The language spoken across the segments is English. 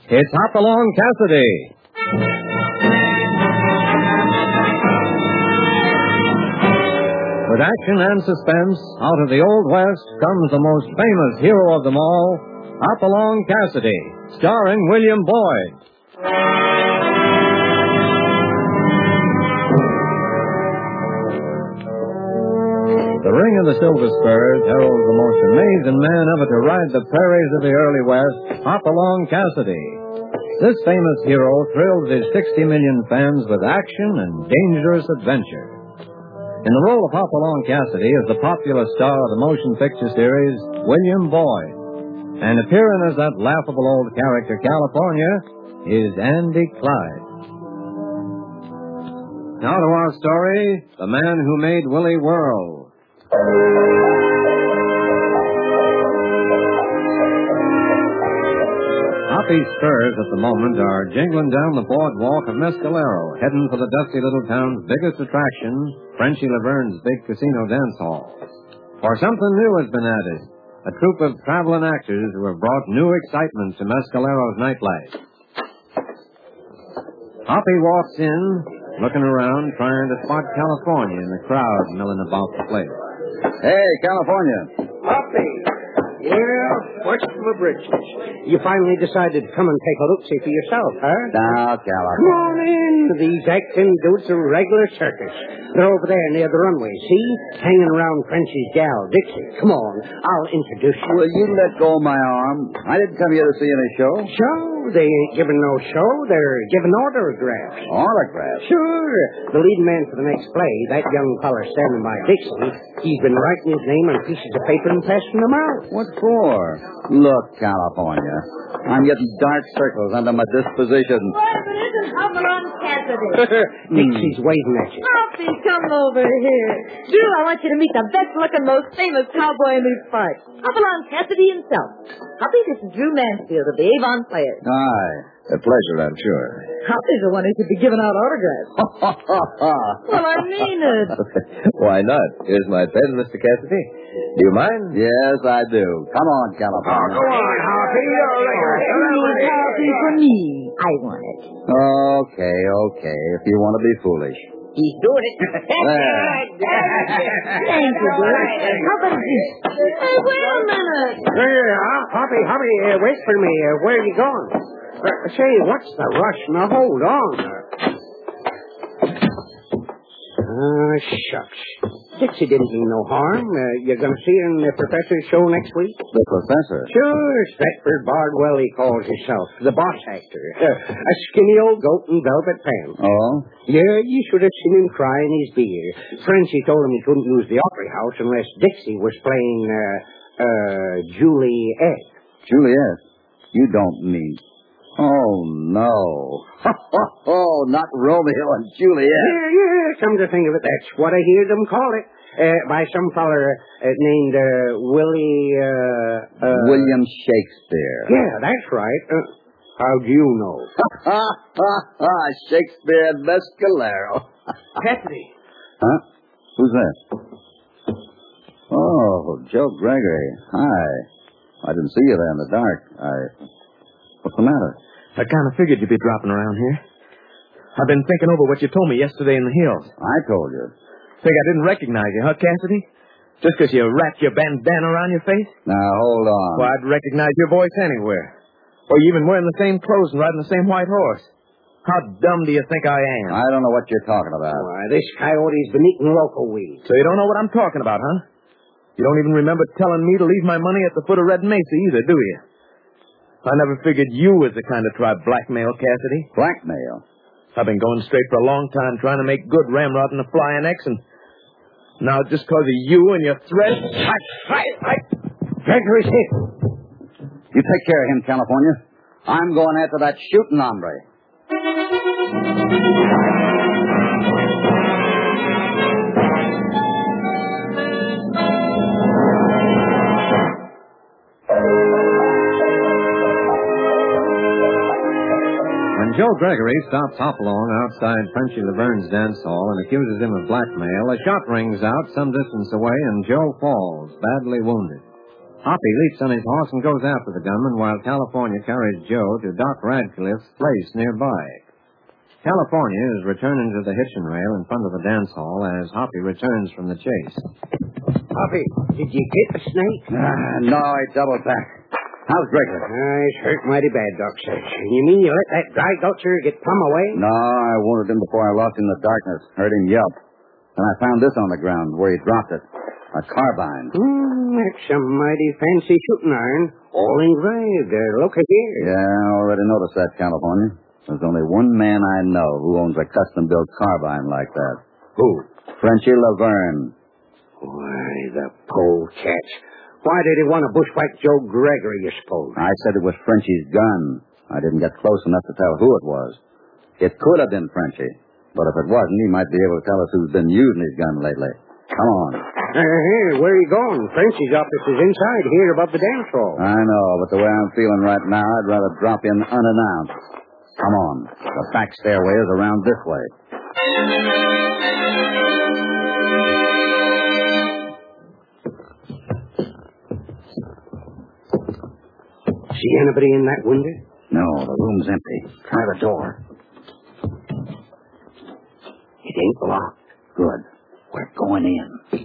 It's Hopalong Cassidy. With action and suspense, out of the Old West comes the most famous hero of them all, Hopalong Cassidy, starring William Boyd. The Ring of the Silver Spurs heralds the most amazing man ever to ride the prairies of the early West, Hopalong Cassidy. This famous hero thrills his 60 million fans with action and dangerous adventure. In the role of Hopalong Cassidy is the popular star of the motion picture series, William Boyd. And appearing as that laughable old character, California, is Andy Clyde. Now to our story, The Man Who Made Willie Whirl. Hoppy's spurs at the moment are jingling down the boardwalk of Mescalero, heading for the dusty little town's biggest attraction, Frenchy Laverne's big casino dance hall. For something new has been added, a troupe of traveling actors who have brought new excitement to Mescalero's nightlife. Hoppy walks in, looking around, trying to spot California in the crowd milling about the place. Hey, California. Hoppy. Yeah, what's my britches? You finally decided to come and take a look-see for yourself, huh? Now, Come California. on in. These acting dudes are regular circus. They're over there near the runway, see? Hanging around Frenchy's gal, Dixie. Come on, I'll introduce you. Will you let go of my arm? I didn't come here to see any show. Show? They ain't giving no show. They're giving autographs. Autographs? Sure. The leading man for the next play, that young feller standing by Dixie, he's been writing his name on pieces of paper and passing them out. What for? Look, California, I'm getting dark circles under my disposition. Well, if it isn't Hopalong Cassidy. Dixie's waving at you. Hoppy, come over here. Drew, I want you to meet the best-looking, most famous cowboy in these parts. Hopalong Cassidy himself. Hoppy, this is Drew Mansfield of the Avon Players. Hi. A pleasure, I'm sure. Hoppy's the one who should be giving out autographs. Well, I mean it. Why not? Here's my pen, Mr. Cassidy. Do you mind? Yes, I do. Come on, California. Go on, Hoppy. Hoppy for me. I want it. Okay. If you want to be foolish. He's doing it. Thank you, dear. How about this? Hey, wait a minute. Hoppy, wait for me. Where are you going? Say, what's the rush? Now, hold on. Shucks. Dixie didn't mean no harm. You're going to see her in the professor's show next week? The professor? Sure, Stratford Bardwell, he calls himself. The boss actor. A skinny old goat in velvet pants. Oh? Yeah, you should have seen him crying his beer. Frenchy told him he couldn't use the Opry House unless Dixie was playing, Juliet. Juliet? You don't mean... Oh, no. Oh, not Romeo and Juliet. Yeah, come to think of it, that's what I hear them call it. By some feller named Willie... William Shakespeare. Yeah, that's right. How do you know? Shakespeare and Mescalero. Cassidy. Huh? Who's that? Oh, Joe Gregory. Hi. I didn't see you there in the dark. What's the matter? I kind of figured you'd be dropping around here. I've been thinking over what you told me yesterday in the hills. I told you. Think I didn't recognize you, huh, Cassidy? Just because you wrapped your bandana around your face? Now, hold on. Well, I'd recognize your voice anywhere. Or you even wearing the same clothes and riding the same white horse. How dumb do you think I am? I don't know what you're talking about. Why, this coyote's been eating local weed. So you don't know what I'm talking about, huh? You don't even remember telling me to leave my money at the foot of Red Mesa either, do you? I never figured you was the kind to try blackmail, Cassidy. Blackmail? I've been going straight for a long time trying to make good ramrodding the Flying X, and now just because of you and your threats... Gregory's hit. You take care of him, California. I'm going after that shooting hombre. When Joe Gregory stops Hopalong outside Frenchy Laverne's dance hall and accuses him of blackmail, a shot rings out some distance away and Joe falls, badly wounded. Hoppy leaps on his horse and goes after the gunman while California carries Joe to Doc Radcliffe's place nearby. California is returning to the hitching rail in front of the dance hall as Hoppy returns from the chase. Hoppy, did you get the snake? No, I doubled back. How's Gregory? He's hurt mighty bad, Doc says. You mean you let that dry gulcher get plumb away? No, I wounded him before I lost him in the darkness. Heard him yelp. And I found this on the ground where he dropped it. A carbine. That's a mighty fancy shooting iron. All engraved. Look at here. Yeah, I already noticed that, California. There's only one man I know who owns a custom-built carbine like that. Who? Frenchie Laverne. Why, the polecat. Why did he want to bushwhack Joe Gregory, you suppose? I said it was Frenchie's gun. I didn't get close enough to tell who it was. It could have been Frenchie. But if it wasn't, he might be able to tell us who's been using his gun lately. Come on. Here, where are you going? Frenchie's office is inside here above the dance hall. I know, but the way I'm feeling right now, I'd rather drop in unannounced. Come on. The back stairway is around this way. See anybody in that window? No, the room's empty. Try the door. It ain't locked. Good. We're going in.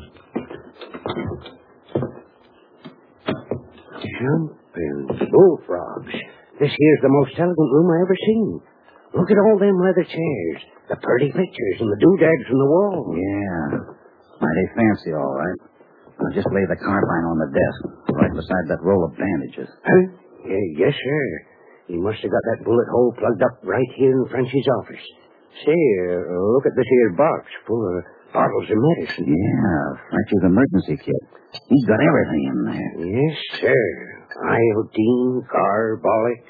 Jumping bullfrogs. This here's the most elegant room I ever seen. Look at all them leather chairs, the pretty pictures, and the doodads from the wall. Yeah. Mighty fancy, all right. I'll just lay the carbine on the desk, right beside that roll of bandages. Huh? Yes, sir. He must have got that bullet hole plugged up right here in Frenchie's office. Say, look at this here box full of bottles of medicine. Yeah, Frenchie's emergency kit. He's got everything in there. Yes, sir. Iodine, carbolic,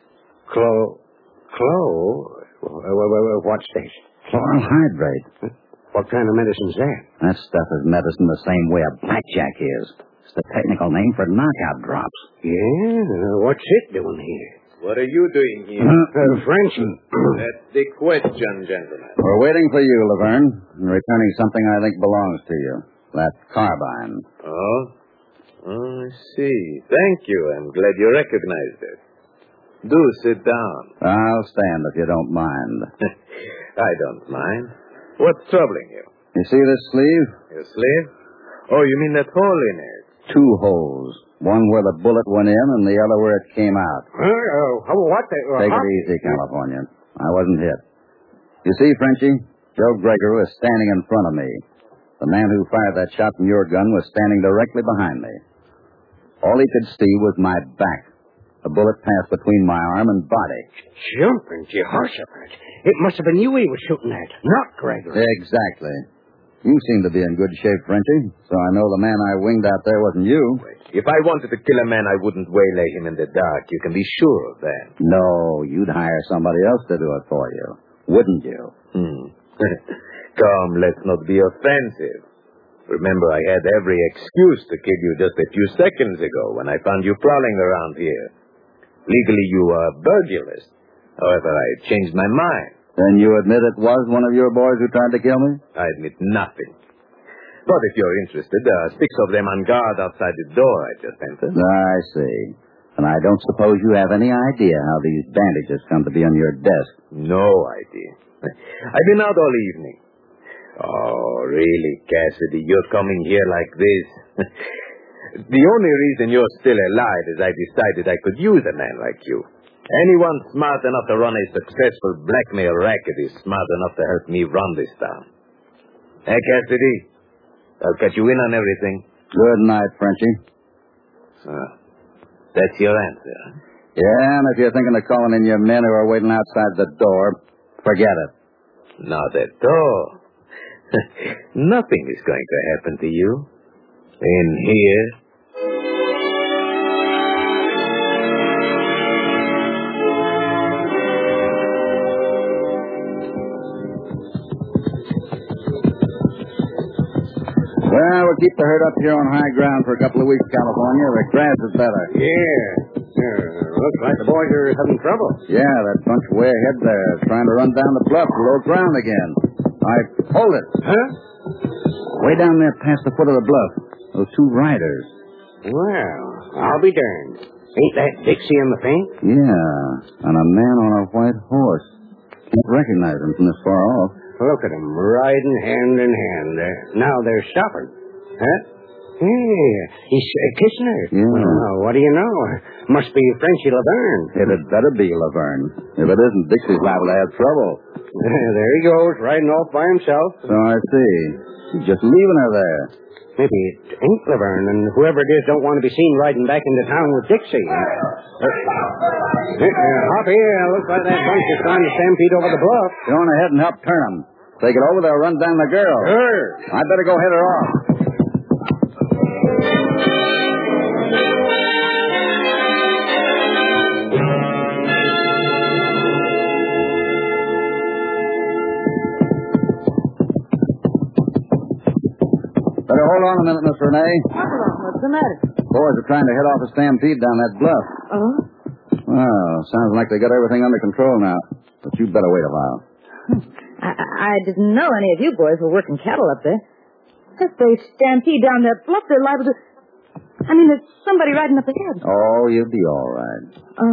what's this? Chloral hydrate. What kind of medicine's that? That stuff is medicine the same way a blackjack is. It's the technical name for knockout drops. Yeah? What's it doing here? What are you doing here? Frenchie. That's the question, gentlemen. We're waiting for you, Laverne, and returning something I think belongs to you. That carbine. Oh, I see. Thank you. I'm glad you recognized it. Do sit down. I'll stand if you don't mind. I don't mind. What's troubling you? You see this sleeve? Your sleeve? Oh, you mean that hole in it? 2 holes. One where the bullet went in and the other where it came out. What the... Take it easy, California. I wasn't hit. You see, Frenchie, Joe Gregory was standing in front of me. The man who fired that shot from your gun was standing directly behind me. All he could see was my back. A bullet passed between my arm and body. Jumping Jehoshaphat. It must have been you he was shooting at, not Gregory. Exactly. You seem to be in good shape, Frenchie, so I know the man I winged out there wasn't you. If I wanted to kill a man, I wouldn't waylay him in the dark. You can be sure of that. No, you'd hire somebody else to do it for you, wouldn't you? Come, let's not be offensive. Remember, I had every excuse to kill you just a few seconds ago when I found you prowling around here. Legally, you are burglars. However, I changed my mind. Then you admit it was one of your boys who tried to kill me? I admit nothing. But if you're interested, there are 6 of them on guard outside the door I just entered. I see. And I don't suppose you have any idea how these bandages come to be on your desk. No idea. I've been out all evening. Oh, really, Cassidy, you're coming here like this. The only reason you're still alive is I decided I could use a man like you. Anyone smart enough to run a successful blackmail racket is smart enough to help me run this town. Hey, Cassidy, I'll cut you in on everything. Good night, Frenchie. That's your answer, huh? Yeah, and if you're thinking of calling in your men who are waiting outside the door, forget it. Not at all. Nothing is going to happen to you. In here. Well, we'll keep the herd up here on high ground for a couple of weeks, California. The grass is better. Yeah. Looks like the boys are having trouble. Yeah, that bunch way ahead there, trying to run down the bluff to low ground again. Hold it. Huh? Way down there past the foot of the bluff. Those 2 riders. Well, I'll be darned. Ain't that Dixie in the paint? Yeah, and a man on a white horse. Can't recognize him from this far off. Look at 'em, riding hand in hand. Now they're stopping. Huh? Hey, he's kissing her. Yeah. Well, what do you know? Must be Frenchy Laverne. It had better be Laverne. If it isn't, Dixie's liable to have trouble. There he goes, riding off by himself. So I see. He's just leaving her there. Maybe it ain't Laverne, and whoever it is don't want to be seen riding back into town with Dixie. Hoppy, looks like that bunch is trying to stampede over the bluff. Go on ahead and help turn them. Take it over, they'll run down the girl. Sure. I'd better go head her off. Better hold on a minute, Miss Renee. What's the matter? Boys are trying to head off a stampede down that bluff. Oh? Well, sounds like they got everything under control now. But you'd better wait a while. I didn't know any of you boys were working cattle up there. If they stampede down that bluff, they're liable to... I mean, there's somebody riding up ahead. Oh, you'll be all right.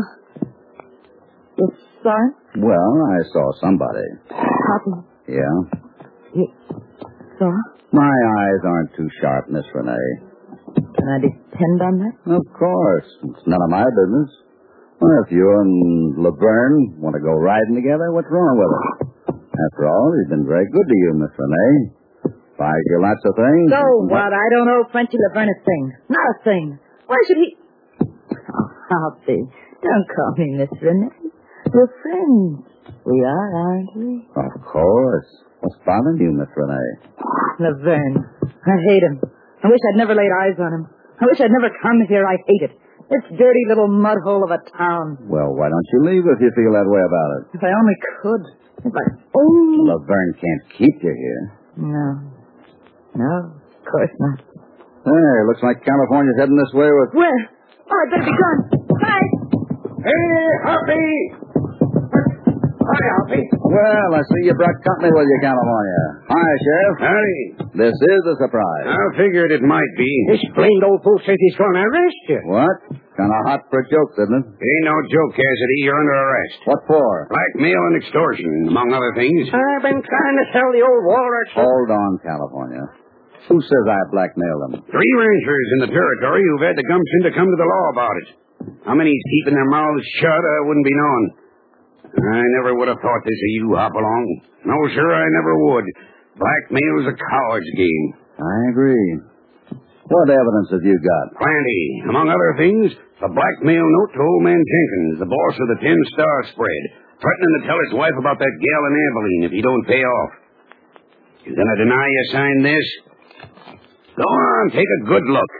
You saw him? Well, I saw somebody. Hoppy. Yeah? You saw? My eyes aren't too sharp, Miss Renee. Can I depend on that? Of course. It's none of my business. Well, if you and Laverne want to go riding together, what's wrong with it? After all, he's been very good to you, Miss Renee. Buys you lots of things. So what? I don't owe Frenchy Laverne a thing. Not a thing. Why should he... Oh, Hoppy, don't call me Miss Renee. We're friends. We are, aren't we? Of course. What's bothering you, Miss Renee? Laverne. I hate him. I wish I'd never laid eyes on him. I wish I'd never come here. I hate it. This dirty little mud hole of a town. Well, why don't you leave if you feel that way about it? If I only could. If I only... Laverne can't keep you here. No. No, of course not. Hey, looks like California's heading this way with... Where? Oh, I'd better be gone. Bye. Hey, Hoppy! Hi, Hoppy. Well, I see you brought company with you, California. Hi, Sheriff. Howdy. This is a surprise. I figured it might be. This blamed old fool says he's going to arrest you. What? Kind of hot for a joke, isn't it? Ain't no joke, Cassidy. You're under arrest. What for? Blackmail and extortion, among other things. I've been trying to sell the old walrus. Hold on, California. Who says I blackmailed them? 3 ranchers in the territory who've had the gumption to come to the law about it. How many's keeping their mouths shut, wouldn't be known. I never would have thought this of you, Hopalong. No, sir, I never would. Blackmail's a coward's game. I agree. What evidence have you got? Plenty. Among other things, a blackmail note to old man Jenkins, the boss of the 10-Star spread, threatening to tell his wife about that gal in Abilene if he don't pay off. You gonna deny you signed this? Go on, take a good look.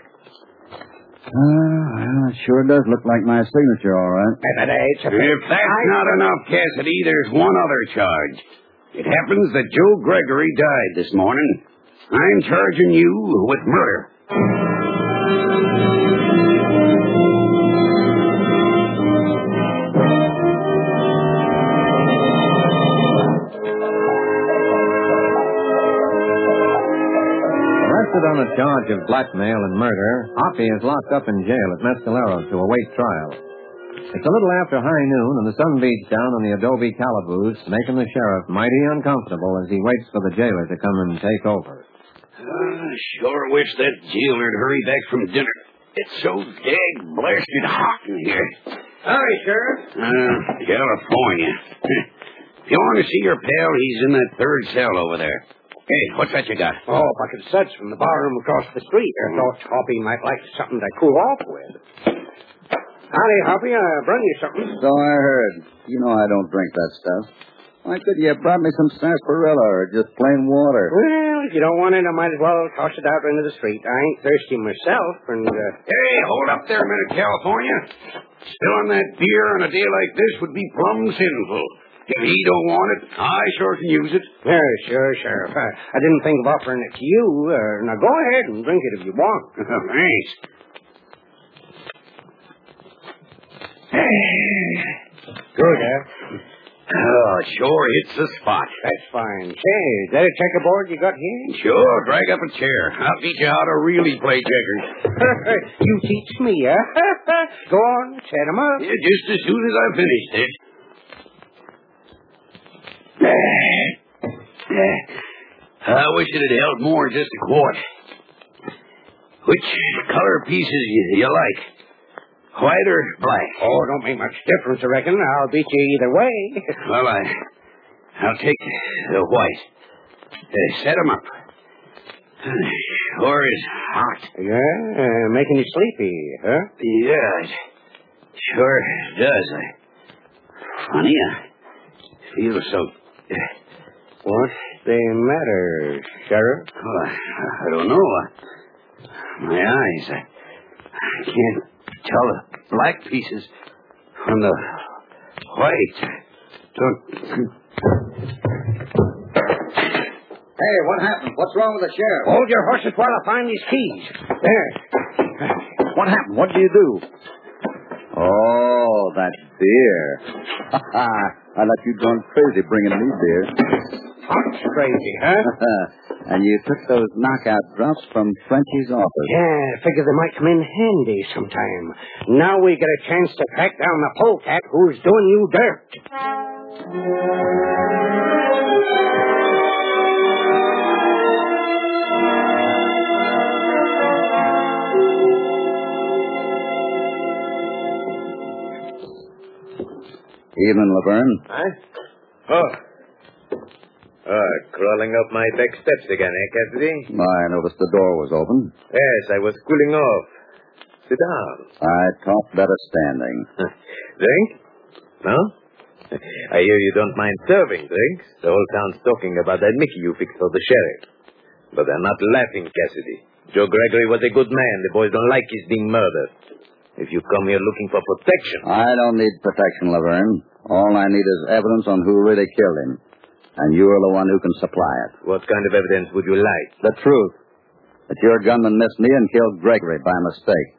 Well, it sure does look like my signature, all right. If that's not enough, Cassidy, there's one other charge. It happens that Joe Gregory died this morning. I'm charging you with murder. Arrested on a charge of blackmail and murder, Hoppy is locked up in jail at Mescalero to await trial. It's a little after high noon, and the sun beats down on the adobe calaboose, making the sheriff mighty uncomfortable as he waits for the jailer to come and take over. Sure wish that jailer'd hurry back from dinner. It's so dag blasted hot in here. Howdy, Sheriff. California. If you want to see your pal, he's in that 3rd cell over there. Hey, what's that you got? Oh, if I could such from the barroom across the street. I thought Hoppy might like something to cool off with. Howdy, Hoppy. I brought you something. So I heard. You know I don't drink that stuff. Why couldn't you have brought me some sarsaparilla or just plain water? Well, if you don't want it, I might as well toss it out into the street. I ain't thirsty myself, and... Hey, hold up there a minute, California. Spilling that beer on a day like this would be plumb sinful. If he don't want it, I sure can use it. Yeah, sure, Sheriff. I didn't think of offering it to you. Now, go ahead and drink it if you want. Thanks. Hey. Good, Oh, it sure hits the spot. That's fine. Say, is that a checkerboard you got here? Sure, drag up a chair. I'll teach you how to really play checkers. You teach me, huh? Go on, set 'em up. Yeah, just as soon as I finish this. I wish it had held more than just a quart. Which color pieces you like? White or black? Oh, don't make much difference, I reckon. I'll beat you either way. Well, I'll take the white. Set 'em up. Sure is hot. Yeah, making you sleepy, huh? Yeah, it sure does. Funny, I feel so... What's the matter, Sheriff? Oh, I don't know. My eyes, I can't tell the black pieces from the white. Hey, what happened? What's wrong with the sheriff? Hold your horses while I find these keys. There. What happened? What did you do? Oh, that beer. I thought you'd gone crazy bringing me beer. Hot's crazy, huh? And you took those knockout drops from Frenchie's office. Yeah, figure they might come in handy sometime. Now we get a chance to track down the polecat who's doing you dirt. Evening, Laverne. Huh? Oh. Crawling up my back steps again, Cassidy? I noticed the door was open. Yes, I was cooling off. Sit down. I talk better standing. Drink? No? I hear you don't mind serving drinks. The whole town's talking about that Mickey you fixed for the sheriff. But they're not laughing, Cassidy. Joe Gregory was a good man. The boys don't like his being murdered. If you come here looking for protection... I don't need protection, Laverne. All I need is evidence on who really killed him. And you're the one who can supply it. What kind of evidence would you like? The truth. That your gunman missed me and killed Gregory by mistake.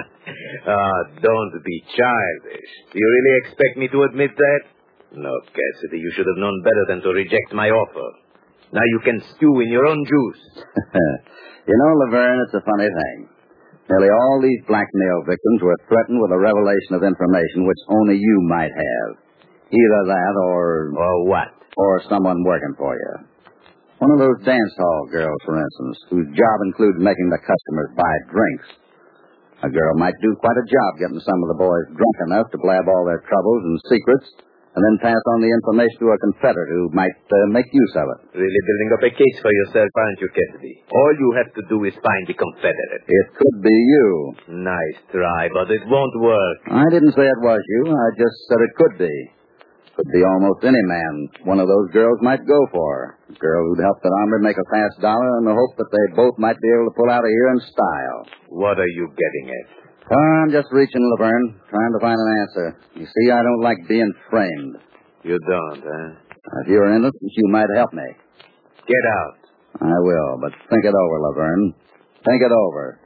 Don't be childish. Do you really expect me to admit that? No, Cassidy, you should have known better than to reject my offer. Now you can stew in your own juice. You know, Laverne, it's a funny thing. Nearly all these blackmail victims were threatened with a revelation of information which only you might have. Either that or... Or what? Or someone working for you. One of those dance hall girls, for instance, whose job includes making the customers buy drinks. A girl might do quite a job getting some of the boys drunk enough to blab all their troubles and secrets, and then pass on the information to a confederate who might make use of it. Really building up a case for yourself, aren't you, Cassidy? All you have to do is find the confederate. It could be you. Nice try, but it won't work. I didn't say it was you. I just said it could be. Could be almost any man one of those girls might go for. A girl who'd help the army make a fast dollar in the hope that they both might be able to pull out of here in style. What are you getting at? I'm just reaching, Laverne, trying to find an answer. You see, I don't like being framed. You don't, huh? If you're innocent, you might help me. Get out. I will, but think it over, Laverne. Think it over.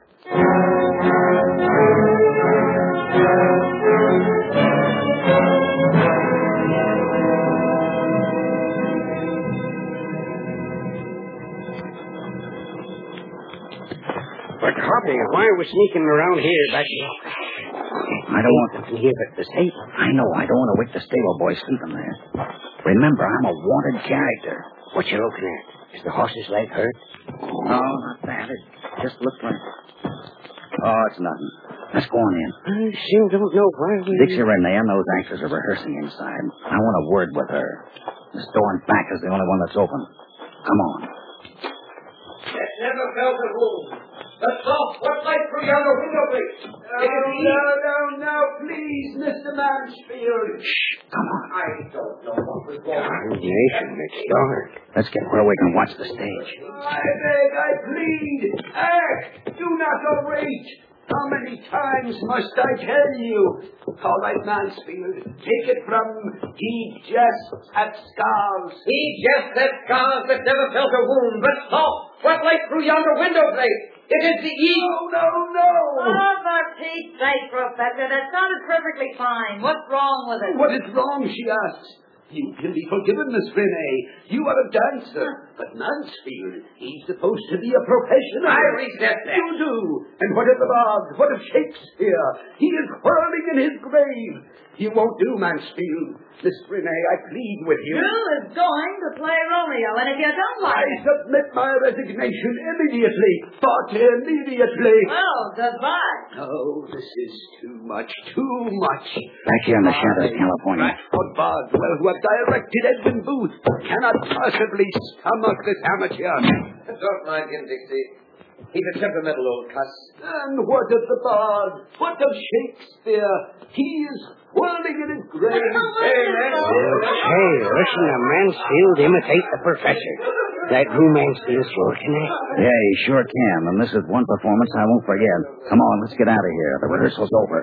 But, Hoppy, why are we sneaking around here back here? I don't want to hear at the stable. I know. I don't want to wake the stable boy sleeping there. Remember, I'm a wanted character. What you looking at? Is the horse's leg hurt? No, not that. It just looked like... Oh, it's nothing. Let's go on in. I still don't know why we... Dixie Renee and those actors are rehearsing inside. I want a word with her. This door in back is the only one that's open. Come on. That never felt a wound. The soft, what light through yonder window, please? No, please, Mr. Mansfield. Shh, come on. I don't know what was wrong. Nation, it's dark. Let's get where we can watch the stage. I beg, I plead, act, do not overreach. How many times must I tell you? All right, Mansfield, take it from he jests at scars. He jests at scars that never felt a wound, but soft, what light through yonder window plate? It is the eagle. No. Oh, for Pete's sake, Professor, that sounded perfectly fine. What's wrong with it? What is wrong, she asks. You can be forgiven, Miss Renee. You are a dancer. But Mansfield, he's supposed to be a professional. I resent that. You do. And what of the bard? What of Shakespeare? He is whirling in his grave. You won't do, Mansfield. Miss Renee, I plead with you. Drew is going to play Romeo, and if you don't I like it... submit my resignation immediately. But immediately. Well, goodbye. Oh, this is too much, too much. Back here in the shadows, California. Bradford Bardwell, who have directed Edwin Booth, cannot possibly stomach this amateur. Don't mind him, Dixie. He's a temperamental old cuss. And what of the bard? What of Shakespeare? He is whirling in his grave. Hey, listen to Mansfield imitate the professor. That Drew Mansfield sure can act. Yeah, he sure can. And this is one performance I won't forget. Come on, let's get out of here. The rehearsal's over.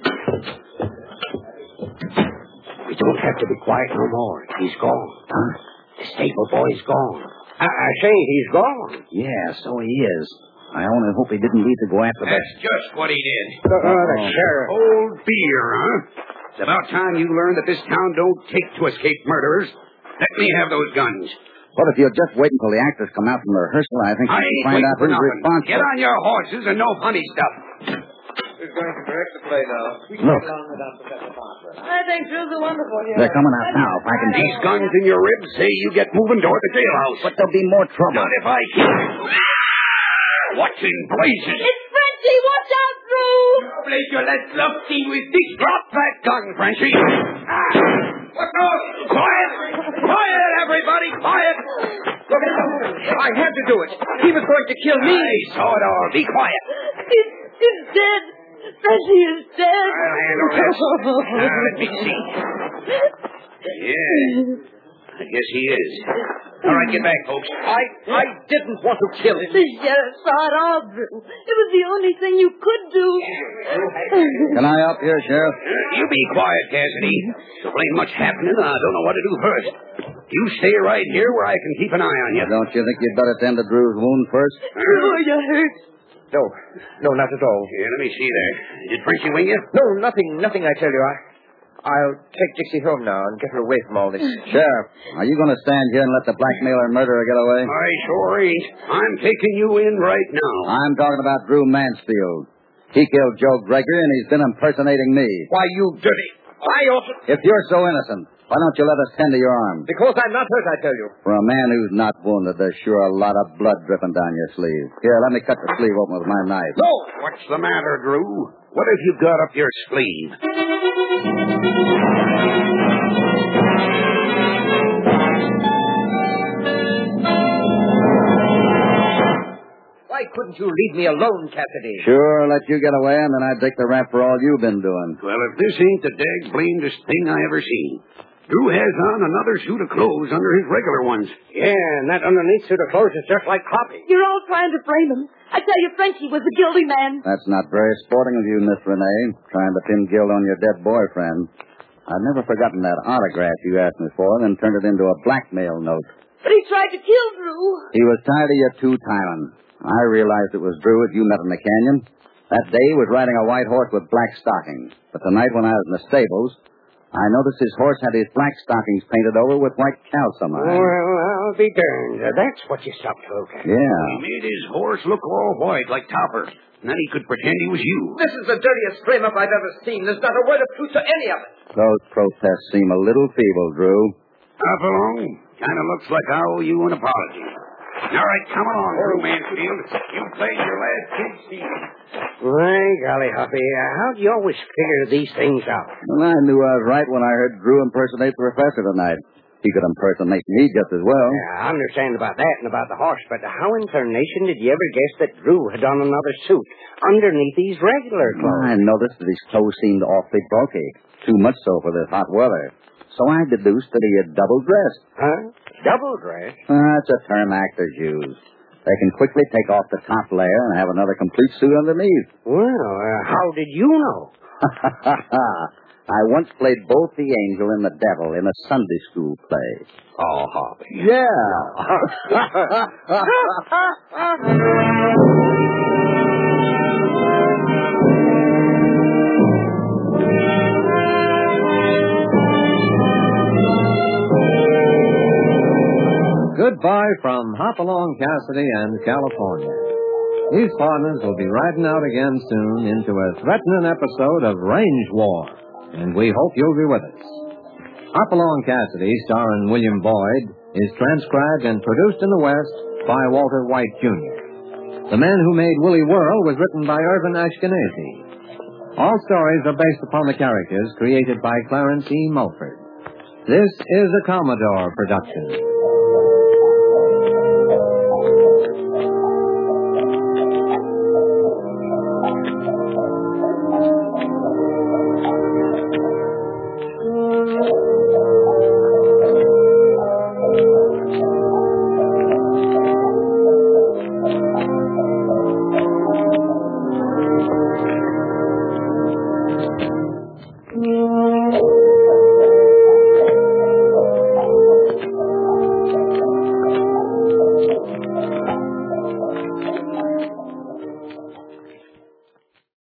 We don't have to be quiet no more. He's gone. Huh? The stable boy's gone. I say he's gone. Yeah, so he is. I only hope he didn't leave to go after that. That's just what he did. The sheriff. Old beer, huh? It's about time you learned that this town don't take to escape murderers. Let me have those guns. Well, if you'll just wait until the actors come out from the rehearsal, I think we I can ain't find waiting out for who's nothing. responsible. Get on your horses and no funny stuff. Who's going to direct the play now? We can Look. get along without Professor Parker. I think Drew's a wonderful hero. They're coming out now. If I can These guns in your ribs say you get moving toward the jailhouse. But there'll be more trouble. Not if I kill you. What's in blazes? It's Frenchie! Watch out, Drew! Place your let's love scene with this. Drop that gun, Frenchie. What goes? Quiet! Quiet, everybody! Quiet! Look, I had to do it. He was going to kill me. I saw it all. Be quiet. He's dead. Frenchie is dead. I'll handle this. Now, let me see. Yeah. I guess he is. All right, get back, folks. I didn't want to kill him. The sheriff saw it all, Drew. It was the only thing you could do. Can I help here, Sheriff? You be quiet, Cassidy. So ain't much happening. I don't know what to do first. You stay right here where I can keep an eye on you. Don't you think you'd better tend to Drew's wound first? Drew, are you hurt? No, not at all. Here, let me see there. Did Frenchie wing you? No, nothing, I tell you. I'll take Dixie home now and get her away from all this. Sheriff, are you going to stand here and let the blackmailer and murderer get away? I sure ain't. I'm taking you in right now. I'm talking about Drew Mansfield. He killed Joe Greger, and he's been impersonating me. Why, you dirty... I ought to... If you're so innocent, why don't you let us tend to your arm? Because I'm not hurt, I tell you. For a man who's not wounded, there's sure a lot of blood dripping down your sleeve. Here, let me cut the sleeve open with my knife. No! What's the matter, Drew? What have you got up your sleeve? Why couldn't you leave me alone, Cassidy? Sure, let you get away, and then I'd take the rap for all you've been doing. Well, if this ain't the dag-blamedest thing I ever seen. Drew has on another suit of clothes under his regular ones. Yeah, and that underneath suit of clothes is just like Hoppy. You're all trying to frame him. I tell you, Frenchie was the guilty man. That's not very sporting of you, Miss Renee, trying to pin guilt on your dead boyfriend. I've never forgotten that autograph you asked me for, then turned it into a blackmail note. But he tried to kill Drew. He was tired of you two-timing. I realized it was Drew that you met in the canyon. That day he was riding a white horse with black stockings. But tonight when I was in the stables, I noticed his horse had his black stockings painted over with white calcimine. Well, I'll be darned. That's what you stopped to look at. Yeah. He made his horse look all white like Topper. And then he could pretend he was you. This is the dirtiest frame-up I've ever seen. There's not a word of truth to any of it. Those protests seem a little feeble, Drew. Hop along. Kind of looks like I owe you an apology. All right, come along, Drew Mansfield. You played your last big scene. My golly, Hoppy, how'd you always figure these things out? Well, I knew I was right when I heard Drew impersonate the professor tonight. He could impersonate me just as well. Yeah, I understand about that and about the horse, but how in tarnation did you ever guess that Drew had on another suit underneath these regular clothes? I noticed that his clothes seemed awfully bulky. Too much so for this hot weather. So I deduced that he had double-dressed. Huh? Double-dressed? That's a term actors use. They can quickly take off the top layer and have another complete suit underneath. Well, how did you know? I once played both the angel and the devil in a Sunday school play. Oh, Hoppy. Yeah. Goodbye from Hopalong Cassidy and California. These partners will be riding out again soon into a threatening episode of Range War, and we hope you'll be with us. Hopalong Cassidy, starring William Boyd, is transcribed and produced in the West by Walter White, Jr. The Man Who Made Willie Whirl was written by Irvin Ashkenazi. All stories are based upon the characters created by Clarence E. Mulford. This is a Commodore production.